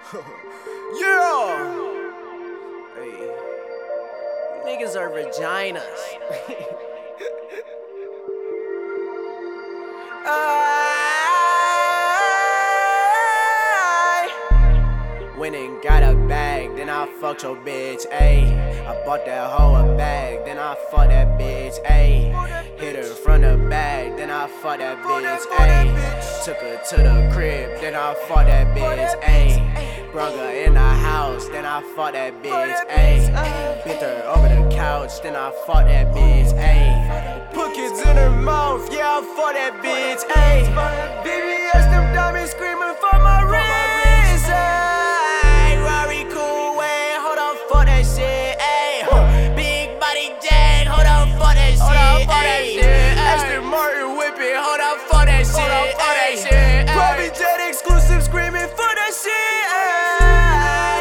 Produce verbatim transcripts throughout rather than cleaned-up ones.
Yeah! Hey. Niggas are vaginas. I went and got a bag, then I fucked your bitch, ayy. I bought that hoe a bag, then I fucked that bitch, ayy. Hit her from the back, then I fucked that bitch, ayy. Took her to the crib, then I fucked that bitch, ayy. Brung her in the house, then I fucked that bitch, ayy. Bent her over the couch, then I fucked that bitch, ayy. Put kids in her mouth, yeah, I fucked that bitch, ayy. B B S, them diamonds screaming for my wrist, ayy. Rory cool way, hold on, fuck that shit, ayy. Big body jag, hold on, fuck that shit, ayy. Aston Martin whipping, hold on, fuck that shit, ayy. Private jet exclusive, screaming for that shit, ayy.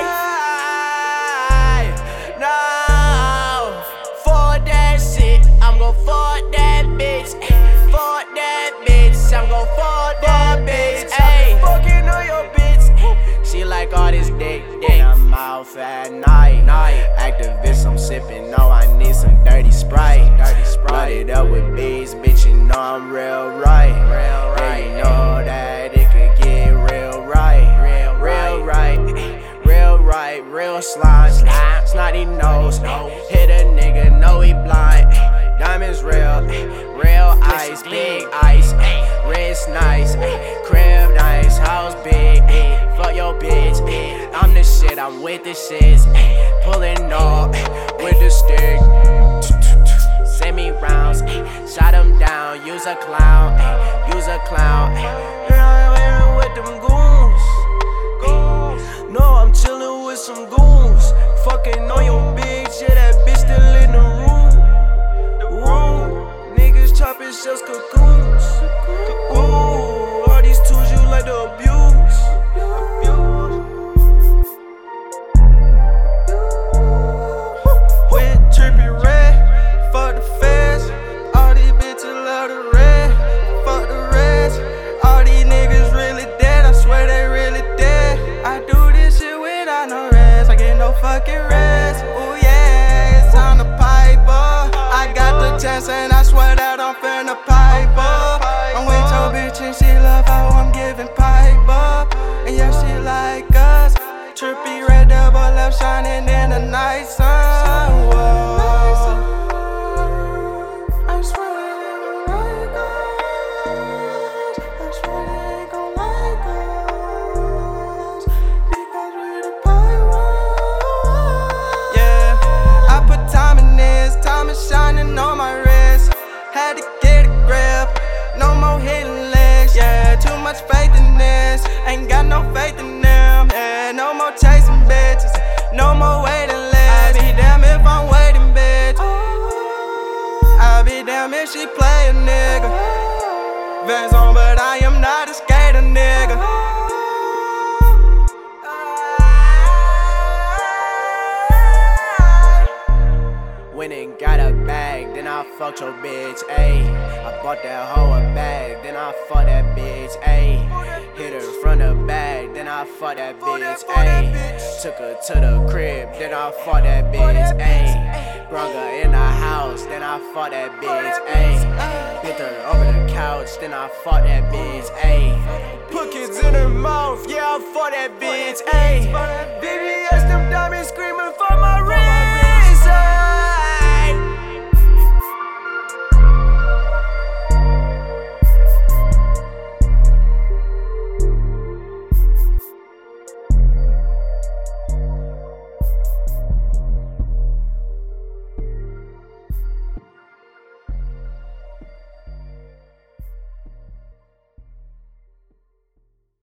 No, fuck that shit, I'm gon' fuck that bitch, fuck that bitch, I'm gon' fuck that bitch, ayy. Fucking on your bitch, she like all this dick, dick. I'm out at night, night. Activist, I'm sipping, no, I need some dirty Sprite, dirty Sprite. Loaded up with bees, bitch, you know I'm real right, real right. Yeah, you know that it could get real right, real, real right, real right, real slime, slime, snotty nose. Hit a nigga, know he blind. Diamonds real, real ice, big ice, wrist nice, crib nice, house big, fuck your bitch. I'm the shit, I'm with the shits, pulling off with the stick. Send me rounds, shot him down, use a clown, use a clown. I'm with them goons, goons. No, I'm chillin' with some goons. Fucking on your bitch, yeah, that bitch still in the room. The room, niggas chopping shells, cocoons. Ooh, all these tools you like to abuse. With trippy red, fuck the feds. All these bitches love the red, fuck the reds. All these niggas really dead, I swear they really dead. I do this shit without no rest, I get no fucking rest. Ooh yeah, it's on the piper. I got the chance and I swear that I'm finna pipe up. I'm with your bitch and she love how I'm giving pipe up. And yeah, she like us. Trippy red double left shining in the night sun. Whoa. I swear they ain't gon' like us. I swear they ain't gon' like us. Because we the pirates. Yeah, I put time in this, time is shining on my wrist. Had to get a grip, no more hitting legs. Yeah, too much faith in this, ain't got no faith in them. Yeah, no more chasing bitches, no more waiting lists. I be damn if I'm waiting, bitch. I be damn if she play a nigga. Vans on, but I am not a skater, nigga. Went and got a bag, then I fucked your bitch, ayy. I bought that hoe a bag, then I fucked that bitch, ayy. Hit her from the back, then I fucked that bitch, ayy. Took her to the crib, then I fucked that bitch, ayy. Brung her in the house, then I fucked that bitch, ayy. Bent her over the couch, then I fucked that bitch, ayy. Put kids in her mouth, yeah, I fucked that bitch, ayy. B B S, them diamonds screaming for my wrist.